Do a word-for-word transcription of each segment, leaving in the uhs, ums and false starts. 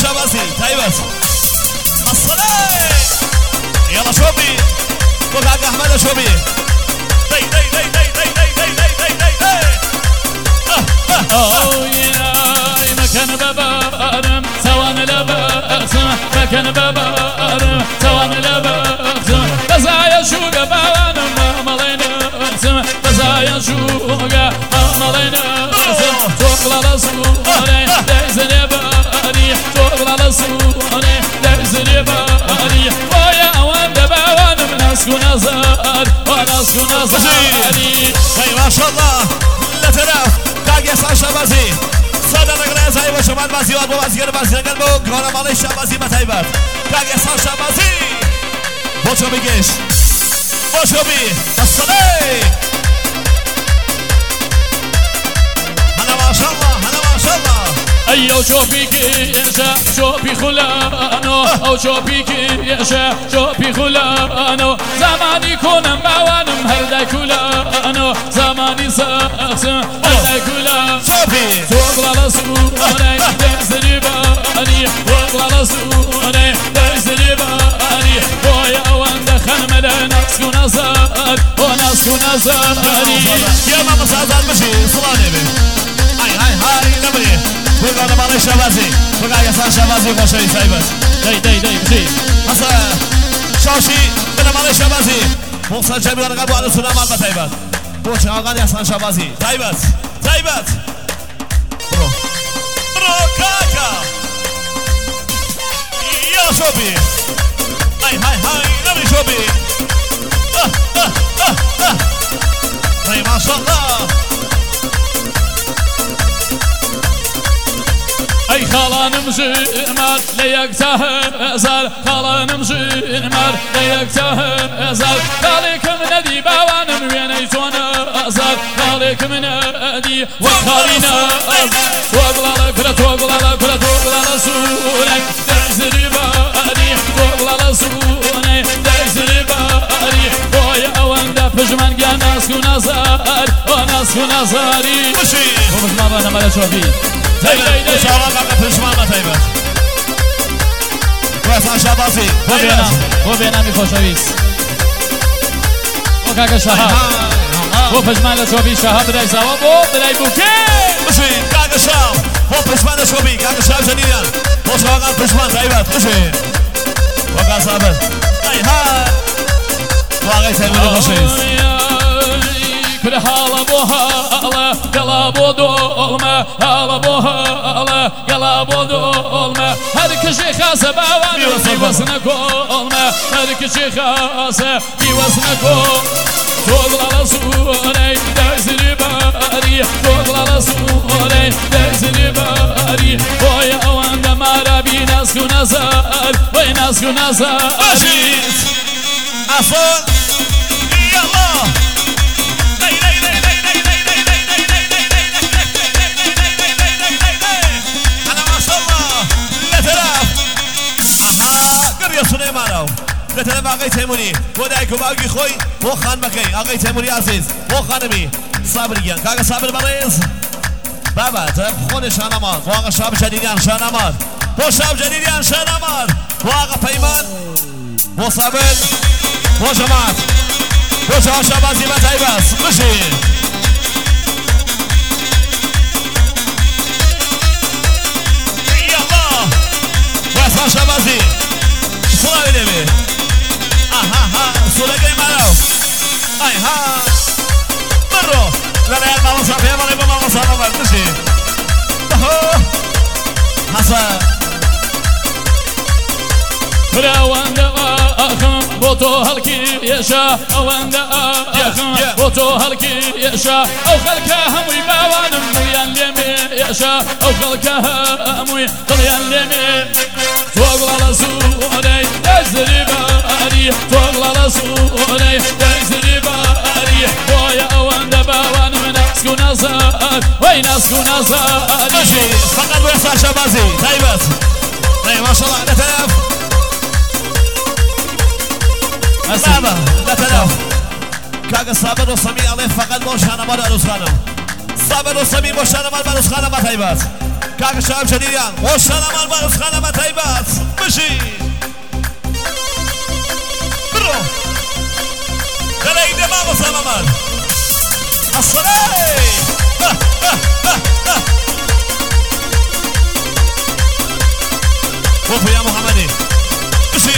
شبازي تايبس الصلاة يلا شوبي وقعد أحمد شوبي دي دي دي دي دي دي دي دي دي دي اوه مكان بابارم سوان لبخسم مكان بابارم سوان لبخسم بزايا شوقة بوانم مالين اقسم بزايا شوقة مالين اقسم توقل رسولي دايزني باري توقل رسولي دايزني باري ويا وان بوانم ناس كنزار وناس كنزاري ما شاء الله لا تراف كاقي صار شبازي صدر نقرأ زي وشمال بازي وابو بازيگر بازی نگل بو کارا مالی شبازی بتایبت کاقی صار شبازی بوشو بگیش بوشو بی الصلاة هلا ما شاء الله هلا ما شاء الله ايو شوفي كيشا شوفي خلانو او شوفي كيشا شوفي خلانو زماني كونم بوانم هردا كلانو زماني ساقسم هردا كلانو شوفي توقل رسولي دايزني باني توقل رسولي دايزني باني ويا وان دخل ملا ناس كنزار وناس كنزاري يا ماما سازال بشي صلاني بي هاي هاي هاي نبري بقى مالي شبازي بقى يسان شبازي خوشي سايبت داي داي داي بشي هسا شاشي بنا مالي شبازي مقصد جميع رقم وعلى سنة مال بتايبت بوش آغان يسان شبازي تايبت تايبت برو برو كاكا يا شوبي هاي هاي هاي نبري شوبي اه اه اه اه هاي ما شاء الله اي خالانم جمال ليك تهزال خالانم جمال ليك تهزال خالك من ندي بوانم ويني تونزال خالك من ندي وخالينا توقل لك لا توقل لك لا توقل رسولك دايزري باري توقل رسولك دايزري باري ويا واندا بجمان يا ناس كنزار وناس كنزاري وشي وبجمان انا ما شوفي ان شاء الله بقى پشمان تایبت واسان شبازی بو بینم بو بینم خوشویس بو کاکا شهاب بو پشمان لشوبی شهاب درای زوا بو درای بوکه بشی کاکا شهاب بو پشمان شوبی کاکا شهاب جنیدن بو شواغان پشمان تایبت بشی وقا صابت ای ها واقعی تایبت خوشویس كل حالة بو حالة قلا بو دولمة حالة بو حالة قلا بو دولمة هر كشي خاصة بوانم في وزن كولمة هر كشي خاصة في وزن كولمة توقل رسولي دايزري باري توقل رسولي دايزري باري ويا واندا مرابي ناس كنزار وي ناس كنزاري عفوا يلا سليمانو لتنم آقای تیموری و دایک و باقی خوی و خان بکی آقای تیموری عزیز و خانمی صابر گیان کاغ صابر بریز بابا طرف خون شانمار و آقا شاب جدیدیان شانمار و شاب جدیدیان شانمار و آقا پیمان و صابر و جماعت و جا شبازی و تایبس بشی یالله و اصلا شبازی سوال نمی آها ها سولگی مرو ای ها برو لرای ماما صافی مالی با ماما صافی مرد بشی حسن وان آخم بوتو هلكي يشا وان آخم بوتو هلكي يشا او خلكها هموي باوانم مليان ليمي يشا او خلكها هموي مليان ليمي توقل رسولي دايزري باري توقل رسولي دايزري باري ويا وان باوانم ناس كنزار وي ناس كنزار فقط ويسار شبازي طيبت طيب ما شاء الله لا تلف بابا لا تلف كاغا صابر وسمي عليه فقط موشانا مال عروس خانم صابر وسمي موشانا مال عروس خانم طيبت كاك شاب جديدان والسلام البارس خانة تايبات مشي برو دلائي دماغ وسلامات الصلاة وفو يا محمدي مشي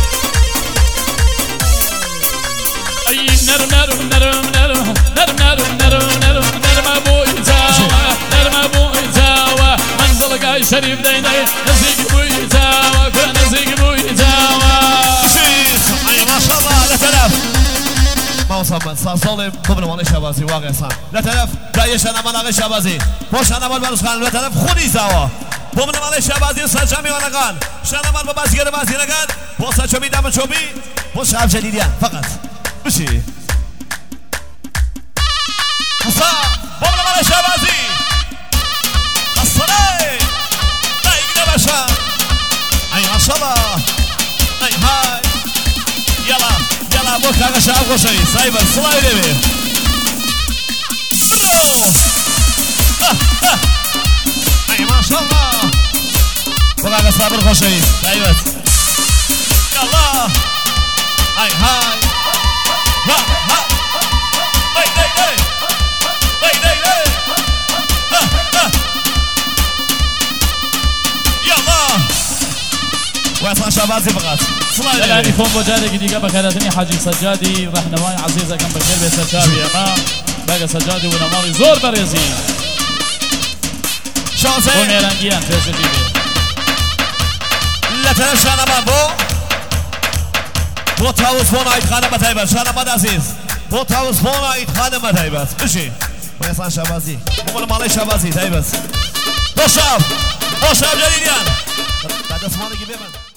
اي نرم نرم نرم نرم نرم نرم نرم نرم نرم ابو يتاوى نرم ابو يتاوى منزل قاي شريف ديني نزيق ابو يتاوى نزيق ابو يتاوى اي ما شاء الله لا تلف ما وصلت صار ظالم ضمن مال شبازي واقع صار لا تلف جايش انا مال شبازي باش انا مال بارش خان لا تلف خودي زاوا ضمن مال شبازي سجامي وانا قال شانا مال بازيگر بازی نگن بوسا چوبی دم چوبی بوس شاب جديديان فقط مشي حصا ضمن مال شبازي الصلاة لا يقدر باشا اي ما شاء الله اي هاي يلا يلا بوك هذا شاب خوشي سايبر صلاة يدبي اي ما شاء الله بوك هذا صابر خوشي سايبر يلا اي هاي ها ها اي اي اي اي اي اي ها ها يلا ويصل شبازي فقط الآن فون بجاري جديدة بخيراتني حاجي سجادي رهنماي عزيزة كم بخير بسجابي أما باقي سجادي ونماري زور بريزين شانسي وميرانجيان في سجيبي لا تنسى شانمان بو بو تاوز فون عيد خانم تايبت شانمان عزيز بو تاوز فون عيد خانم تايبت بشي ويصل شبازي ممال مالي شبازي تايبت بو شاب بو شاب جديديان بعد اسماني جيبه من